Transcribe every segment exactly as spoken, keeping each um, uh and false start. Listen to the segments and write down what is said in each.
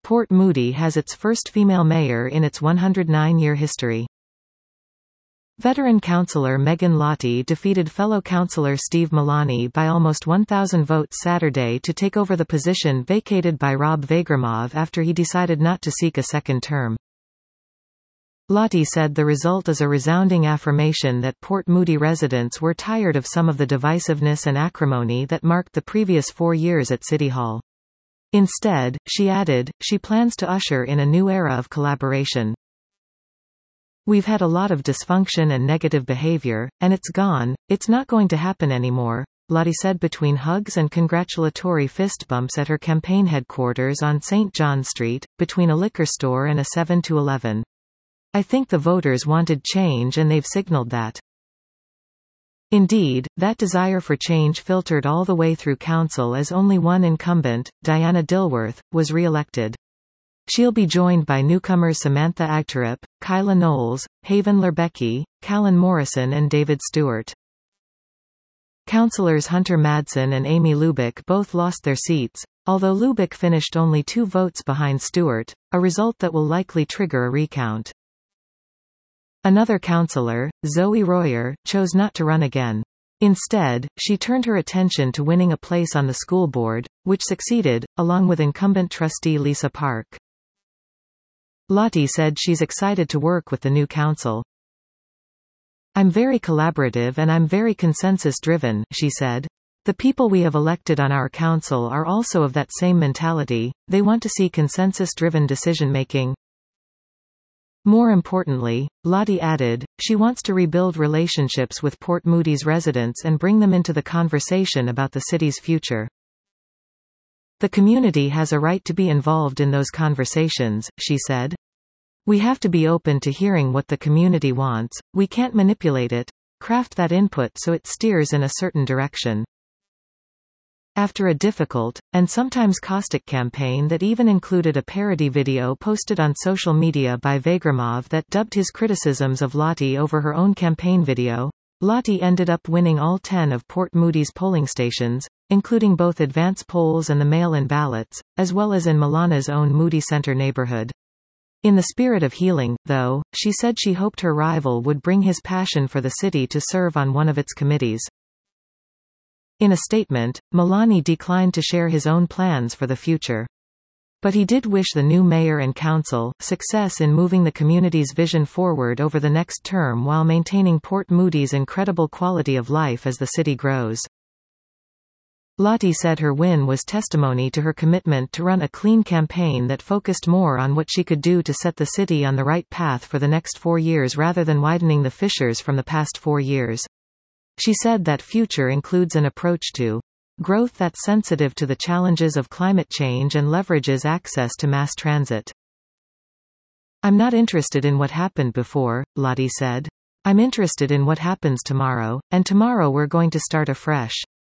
Port Moody has its first female mayor in its one hundred nine year history. Veteran councillor Megan Lottie defeated fellow councillor Steve Malani by almost one thousand votes Saturday to take over the position vacated by Rob Vagramov after he decided not to seek a second term. Lottie said the result is a resounding affirmation that Port Moody residents were tired of some of the divisiveness and acrimony that marked the previous four years at City Hall. Instead, she added, she plans to usher in a new era of collaboration. We've had a lot of dysfunction and negative behavior, and it's gone, it's not going to happen anymore, Lottie said between hugs and congratulatory fist bumps at her campaign headquarters on Saint John Street, between a liquor store and a seven to eleven. I think the voters wanted change and they've signaled that. Indeed, that desire for change filtered all the way through council as only one incumbent, Diana Dilworth, was re-elected. She'll be joined by newcomers Samantha Agterup, Kyla Knowles, Haven Lerbecki, Callan Morrison and David Stewart. Councillors Hunter Madsen and Amy Lubick both lost their seats, although Lubick finished only two votes behind Stewart, a result that will likely trigger a recount. Another councillor, Zoe Royer, chose not to run again. Instead, she turned her attention to winning a place on the school board, which succeeded, along with incumbent trustee Lisa Park. Lottie said she's excited to work with the new council. I'm very collaborative and I'm very consensus-driven, she said. The people we have elected on our council are also of that same mentality, they want to see consensus-driven decision-making. More importantly, Lottie added, she wants to rebuild relationships with Port Moody's residents and bring them into the conversation about the city's future. The community has a right to be involved in those conversations, she said. We have to be open to hearing what the community wants, we can't manipulate it, craft that input so it steers in a certain direction. After a difficult, and sometimes caustic campaign that even included a parody video posted on social media by Vagramov that dubbed his criticisms of Lottie over her own campaign video, Lottie ended up winning all ten of Port Moody's polling stations, including both advance polls and the mail-in ballots, as well as in Milana's own Moody Center neighborhood. In the spirit of healing, though, she said she hoped her rival would bring his passion for the city to serve on one of its committees. In a statement, Malani declined to share his own plans for the future. But he did wish the new mayor and council success in moving the community's vision forward over the next term while maintaining Port Moody's incredible quality of life as the city grows. Lottie said her win was testimony to her commitment to run a clean campaign that focused more on what she could do to set the city on the right path for the next four years rather than widening the fissures from the past four years. She said that future includes an approach to growth that's sensitive to the challenges of climate change and leverages access to mass transit. I'm not interested in what happened before, Lottie said. I'm interested in what happens tomorrow, and tomorrow we're going to start afresh.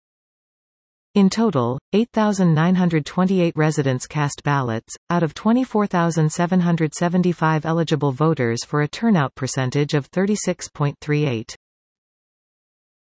In total, eight thousand nine hundred twenty-eight residents cast ballots, out of twenty-four thousand seven hundred seventy-five eligible voters for a turnout percentage of thirty-six point three eight.